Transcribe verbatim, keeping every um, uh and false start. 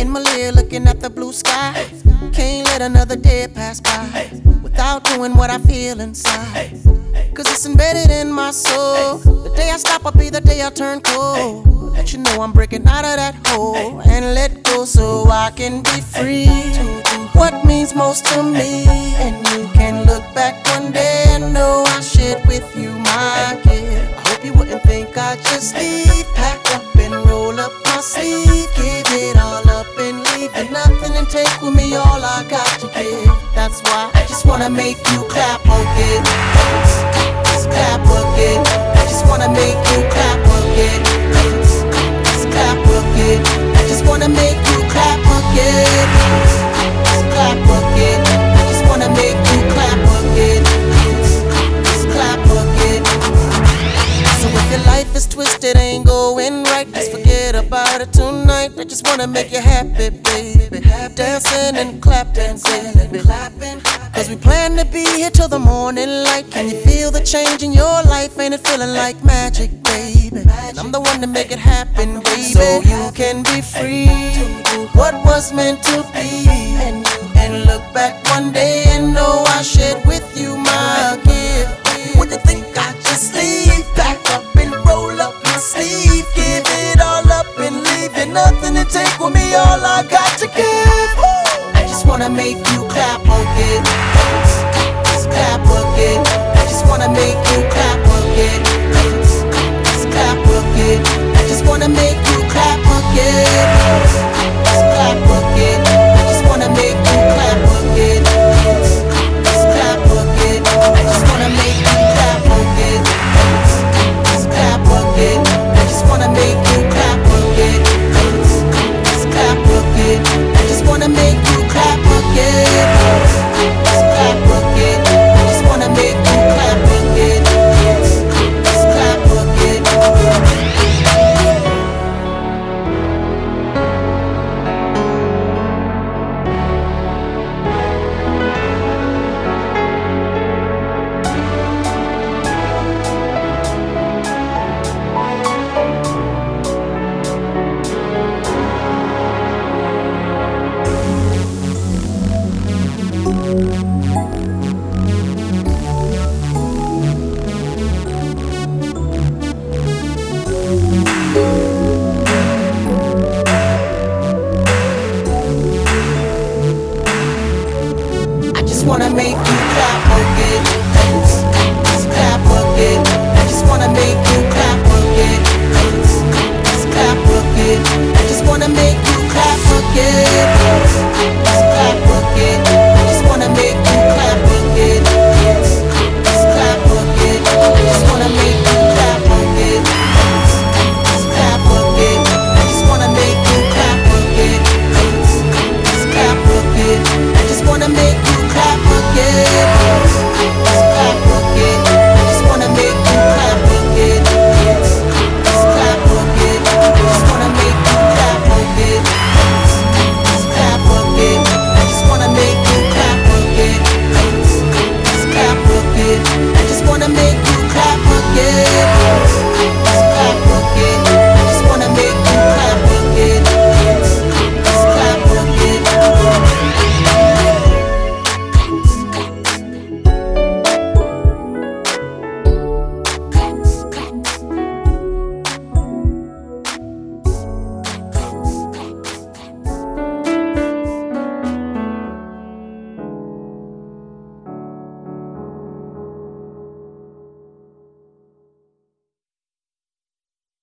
in my lair looking at the blue sky. Can't let another day pass by without doing what I feel inside. Cause it's embedded in my soul. The day I stop will be the day I turn cold. Let you know I'm breaking out of that hole and let go so I can be free to do what means most to me. And you can look back one day and know I shared with you my gift. I hope you wouldn't think I just leave, pack up and roll up my sleeve, give it all up and leave it nothing and take with me all I got to give. That's why I just wanna make you clap again. Just clap again. I just wanna make you clap again. Just clap again. I just wanna make you clap again. Just clap again. I just wanna make you clap again. Just clap again. So if your life is twisted, ain't going right, just forget about it tonight. I just wanna make you happy, baby. Dancing and clapping, baby. Cause we plan to be here till the morning light. Can you feel the change in your life? Ain't it feeling like magic, baby? And I'm the one to make it happen, baby. So you can be free to do what was meant to be. And you can look back one day and know I shared with you my gift. What you think I just leave? Pack up and roll up my sleeve, give it all up and leave it nothing to take with me all I got to give. I just wanna make you clap again. Just clap again. I just wanna make you clap again.